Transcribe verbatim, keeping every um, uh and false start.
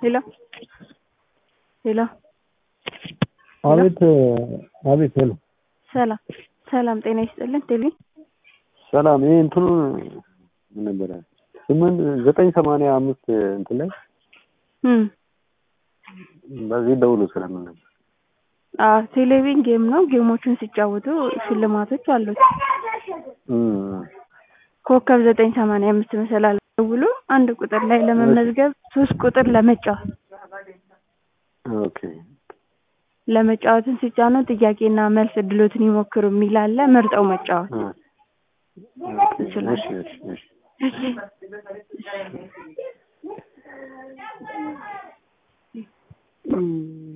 ሄሎ ሄሎ አቤት አቤት ሄሎ ሰላም ሰላም ጤና ይስጥልን ቴሌ ሰላም ይሄ እንትኑ ምን ነበር ስምንት ዘጠኝ ሰማንያ አምስት እንትን ላይ እም በዚህ ደውሉ ስለምን ነበር አዎ ቴሌቪዥን ጌም ነው ጌሞችን ሲጫወቱ ሽልማቶች አሉት እም ኮከብ ዘጠኝ ሰማንያ አምስት መሰላል ደውሉ አንድ ቁጥር ላይ ለመመዝገብ ሶስት ቁጥር ለመጫወት ኦኬ ለመጫወትን ሲጫኑ ጥያቄና መልስ እድሎትን ይሞክሩ የሚል አለ መርጠው መጫወት እሺ እሺ እሺ